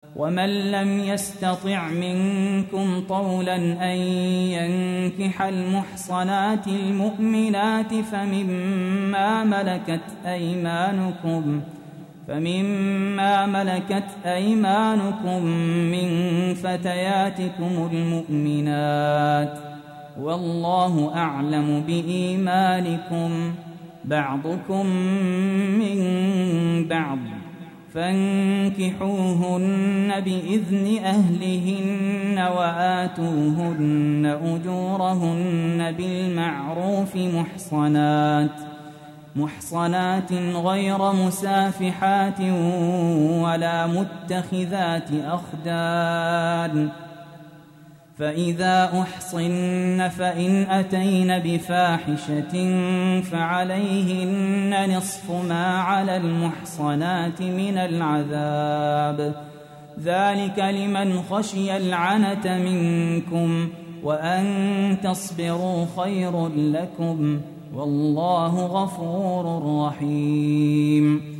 ومن لم يستطع منكم طولا أن ينكح المحصنات المؤمنات فمما ملكت أيمانكم من فتياتكم المؤمنات، والله أعلم بإيمانكم، بعضكم من بعض، فانكحوهن بإذن أهلهن وآتوهن أجورهن بالمعروف محصنات غير مسافحات ولا متخذات أخدان، فإذا أحصن فإن أتين بفاحشة فعليهن نصف ما على المحصنات من العذاب، ذلك لمن خشي العنة منكم، وأن تصبروا خير لكم، والله غفور رحيم.